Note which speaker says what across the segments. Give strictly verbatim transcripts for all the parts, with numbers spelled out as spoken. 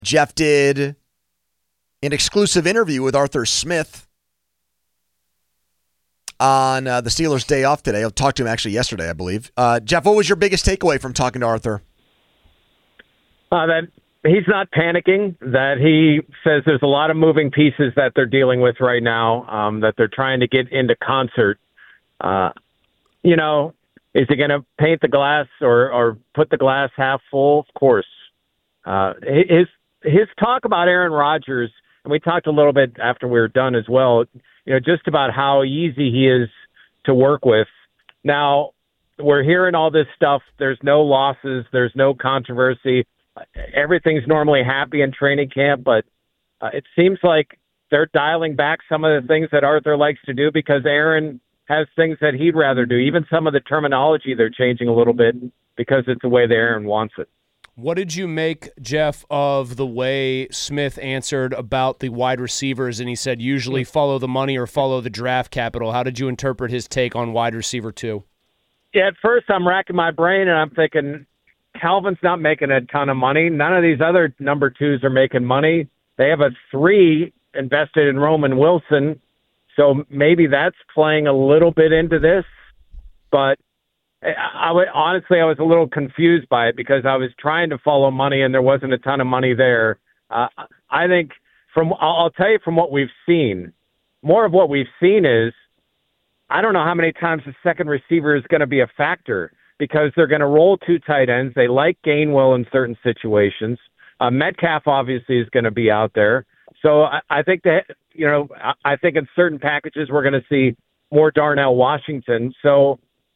Speaker 1: Jeff did an exclusive interview with Arthur Smith on uh, the Steelers' day off today. I talked to him actually yesterday, I believe. Uh, Jeff, what was your biggest takeaway from talking to Arthur?
Speaker 2: Uh, that he's not panicking, that he says there's a lot of moving pieces that they're dealing with right now, um, that they're trying to get into concert. Uh, you know, is he going to paint the glass or, or put the glass half full? Of course. Uh, his his talk about Aaron Rodgers, and we talked a little bit after we were done as well, you know, just about how easy he is to work with. Now, we're hearing all this stuff. There's no losses. There's no controversy. Everything's normally happy in training camp, but uh, it seems like they're dialing back some of the things that Arthur likes to do because Aaron has things that he'd rather do. Even some of the terminology they're changing a little bit because it's the way that Aaron wants it.
Speaker 3: What did you make, Jeff, of the way Smith answered about the wide receivers, and he said usually follow the money or follow the draft capital? How did you interpret his take on wide receiver two?
Speaker 2: Yeah, at first I'm racking my brain, and I'm thinking Calvin's not making a ton of money. None of these other number twos are making money. They have a three invested in Roman Wilson, so maybe that's playing a little bit into this. But I would, honestly, I was a little confused by it because I was trying to follow money and there wasn't a ton of money there. Uh, I think from, I'll tell you from what we've seen, more of what we've seen is, I don't know how many times the second receiver is going to be a factor because they're going to roll two tight ends. They like Gainwell in certain situations. Uh, Metcalf obviously is going to be out there. So I, I think that, you know, I, I think in certain packages we're going to see more Darnell Washington. So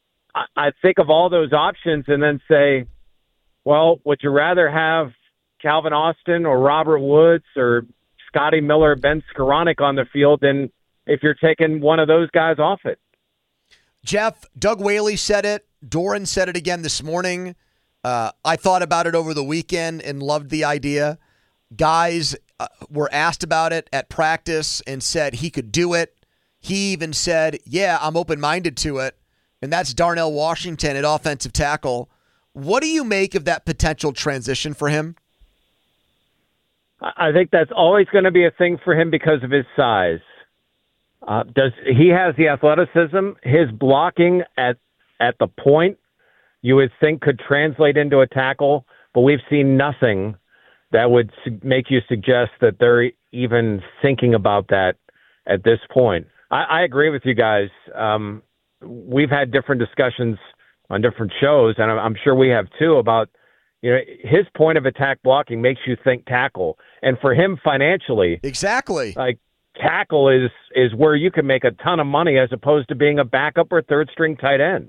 Speaker 2: I think of all those options and then say, well, would you rather have Calvin Austin or Robert Woods or Scotty Miller or Ben Skoranek on the field than if you're taking one of those guys off it?
Speaker 1: Jeff, Doug Whaley said it. Doran said it again this morning. Uh, I thought about it over the weekend and loved the idea. Guys uh, were asked about it at practice and said he could do it. He even said, yeah, I'm open-minded to it. And that's Darnell Washington at offensive tackle. What do you make of that potential transition for him?
Speaker 2: I think that's always going to be a thing for him because of his size. Uh, does he has the athleticism? His blocking at at the point you would think could translate into a tackle, but we've seen nothing that would su- make you suggest that they're even thinking about that at this point. I, I agree with you guys. Um, We've had different discussions on different shows, and I'm sure we have too, about, you know, his point of attack blocking makes you think tackle. And for him financially,
Speaker 1: exactly,
Speaker 2: like tackle is, is where you can make a ton of money as opposed to being a backup or third string tight end.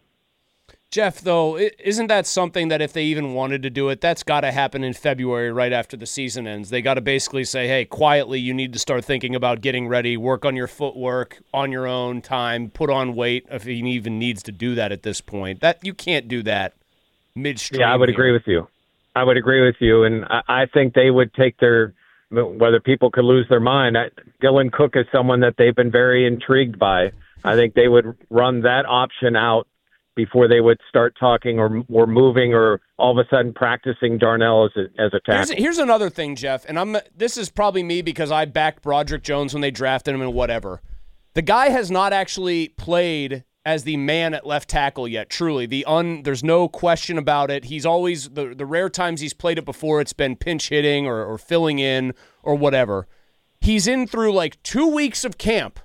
Speaker 3: Jeff, though, isn't that something that if they even wanted to do it, that's got to happen in February right after the season ends? They got to basically say, hey, quietly, you need to start thinking about getting ready, work on your footwork on your own time, put on weight if he even needs to do that at this point. That you can't do that midstream.
Speaker 2: Yeah, I would
Speaker 3: here.
Speaker 2: agree with you. I would agree with you, and I, I think they would take their, whether people could lose their mind, I, Dylan Cook is someone that they've been very intrigued by. I think they would run that option out before they would start talking or or moving or all of a sudden practicing Darnell as a, as a tackle.
Speaker 3: Here's, here's another thing, Jeff, and I'm this is probably me because I backed Broderick Jones when they drafted him and whatever. The guy has not actually played as the man at left tackle yet, truly. The un, there's no question about it. He's always, the, the rare times he's played it before, it's been pinch hitting or, or filling in or whatever. He's in through like two weeks of camp.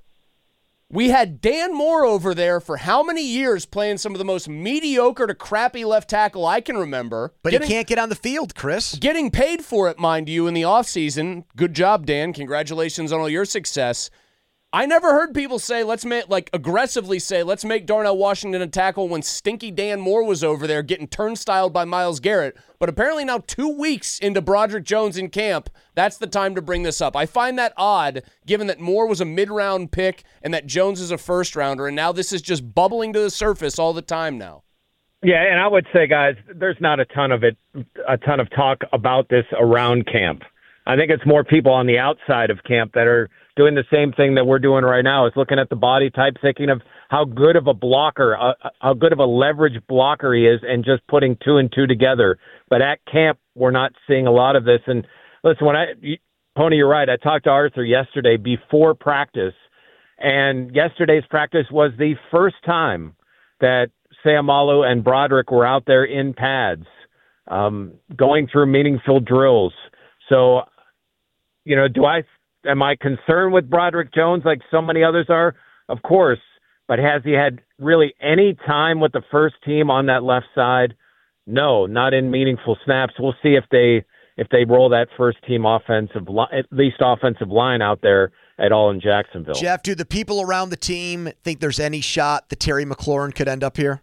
Speaker 3: We had Dan Moore over there for how many years playing some of the most mediocre to crappy left tackle I can remember.
Speaker 1: But
Speaker 3: getting,
Speaker 1: he can't get on the field, Chris.
Speaker 3: Getting paid for it, mind you, in the offseason. Good job, Dan. Congratulations on all your success. I never heard people say, let's make, like aggressively say, let's make Darnell Washington a tackle when stinky Dan Moore was over there getting turnstiled by Myles Garrett. But apparently now two weeks into Broderick Jones in camp, that's the time to bring this up. I find that odd, given that Moore was a mid-round pick and that Jones is a first-rounder, and now this is just bubbling to the surface all the time now.
Speaker 2: Yeah, and I would say, guys, there's not a ton of it, a ton of talk about this around camp. I think it's more people on the outside of camp that are doing the same thing that we're doing right now, is looking at the body type, thinking of how good of a blocker, uh, how good of a leverage blocker he is, and just putting two and two together. But at camp, we're not seeing a lot of this. And listen, when I Pony, you're right. I talked to Arthur yesterday before practice, and yesterday's practice was the first time that Seumalo and Broderick were out there in pads, um, going through meaningful drills. So, you know, do I am I concerned with Broderick Jones like so many others are? Of course, but has he had really any time with the first team on that left side? No, not in meaningful snaps. We'll see if they if they roll that first team offensive, li- at least offensive line out there at all in Jacksonville.
Speaker 1: Jeff, do the people around the team think there's any shot that Terry McLaurin could end up here?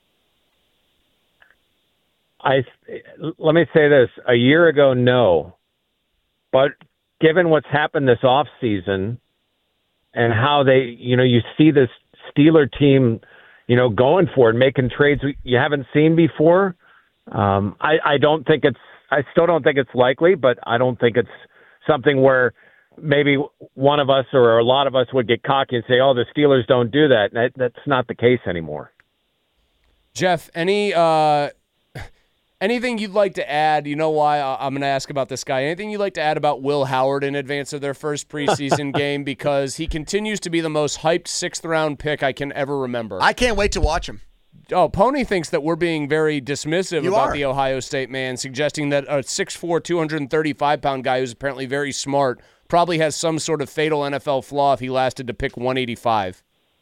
Speaker 2: I let me say this: a year ago, no, but given what's happened this off season and how they, you know, you see this Steeler team, you know, going for it, making trades you haven't seen before. Um, I, I don't think it's. I still don't think it's likely, but I don't think it's something where maybe one of us or a lot of us would get cocky and say, "Oh, the Steelers don't do that." that that's not the case anymore.
Speaker 3: Jeff, any uh, anything you'd like to add? You know why I'm going to ask about this guy. Anything you'd like to add about Will Howard in advance of their first preseason game? Because he continues to be the most hyped sixth round pick I can ever remember.
Speaker 1: I can't wait to watch him.
Speaker 3: Oh, Pony thinks that we're being very dismissive
Speaker 1: You
Speaker 3: about
Speaker 1: are.
Speaker 3: the Ohio State man, suggesting that a six foot four, two hundred thirty-five pound guy who's apparently very smart probably has some sort of fatal N F L flaw if he lasted to pick one eighty-five.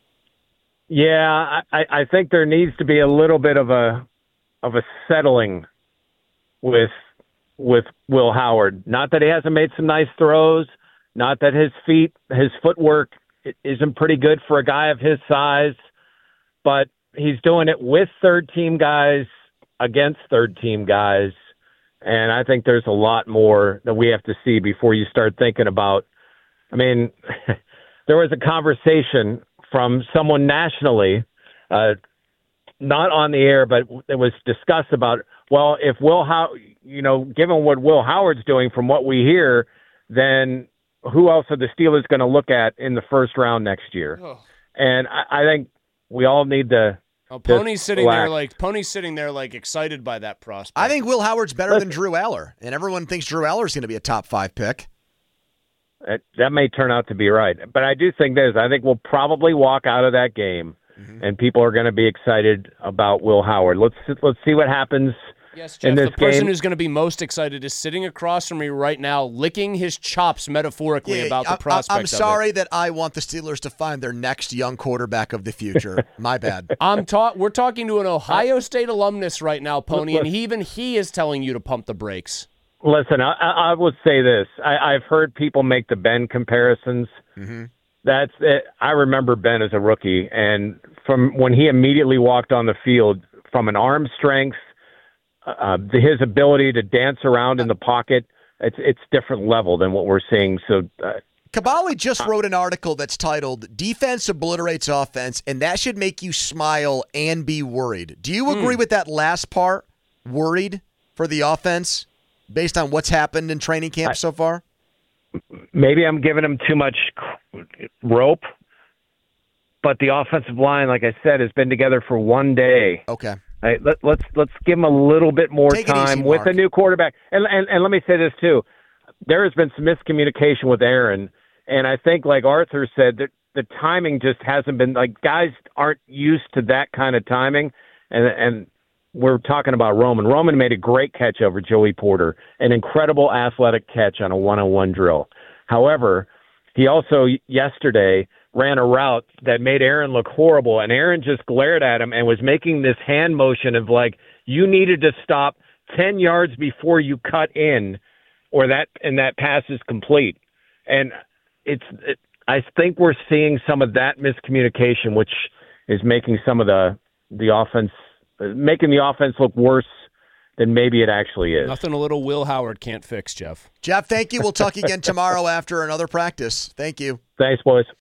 Speaker 2: Yeah, I, I think there needs to be a little bit of a of a settling with with Will Howard. Not that he hasn't made some nice throws, not that his feet, his footwork isn't pretty good for a guy of his size, but he's doing it with third-team guys against third-team guys, and I think there's a lot more that we have to see before you start thinking about. I mean, there was a conversation from someone nationally, uh, not on the air, but it was discussed about, well, if Will How, you know, given what Will Howard's doing from what we hear, then who else are the Steelers going to look at in the first round next year? Oh. And I, I think we all need to.
Speaker 3: Oh, Pony's sitting relax. there like Pony's sitting there like excited by that prospect.
Speaker 1: I think Will Howard's better Listen, than Drew Aller, and everyone thinks Drew Aller's going to be a top five pick.
Speaker 2: That, that may turn out to be right, but I do think this. I think we'll probably walk out of that game, mm-hmm. and people are going to be excited about Will Howard. Let's let's see what happens.
Speaker 3: Yes, Jeff,
Speaker 2: in this
Speaker 3: the person
Speaker 2: game.
Speaker 3: who's going to be most excited is sitting across from me right now, licking his chops metaphorically
Speaker 1: yeah,
Speaker 3: about the
Speaker 1: I,
Speaker 3: prospect.
Speaker 1: I'm sorry that I want the Steelers to find their next young quarterback of the future. My bad.
Speaker 3: I'm ta- We're talking to an Ohio State alumnus right now, Pony, and he, even he is telling you to pump the brakes.
Speaker 2: Listen, I, I would say this. I, I've heard people make the Ben comparisons. Mm-hmm. That's it. I remember Ben as a rookie, and from when he immediately walked on the field, from an arm strength, Uh, his ability to dance around in the pocket, it's it's different level than what we're seeing. So, uh,
Speaker 1: Caballi just wrote an article that's titled "Defense Obliterates Offense," and that should make you smile and be worried. Do you agree mm. with that last part? Worried for the offense based on what's happened in training camp I, so far?
Speaker 2: Maybe I'm giving him too much rope, but the offensive line, like I said, has been together for one day.
Speaker 1: Okay.
Speaker 2: Right, let, let's let's give him a little bit more
Speaker 1: Take
Speaker 2: time
Speaker 1: easy,
Speaker 2: with
Speaker 1: Mark.
Speaker 2: a new quarterback. And, and and let me say this too, there has been some miscommunication with Aaron, and I think, like Arthur said, that the timing just hasn't been like guys aren't used to that kind of timing. And and we're talking about Roman. Roman made a great catch over Joey Porter, an incredible athletic catch on a one-on-one drill. However, he also yesterday ran a route that made Aaron look horrible, and Aaron just glared at him and was making this hand motion of like, you needed to stop ten yards before you cut in, or that and that pass is complete. And it's it, I think we're seeing some of that miscommunication, which is making some of the the offense making the offense look worse than maybe it actually is.
Speaker 3: Nothing a little Will Howard can't fix, Jeff.
Speaker 1: Jeff, thank you. We'll talk again tomorrow after another practice. Thank you.
Speaker 2: Thanks, boys.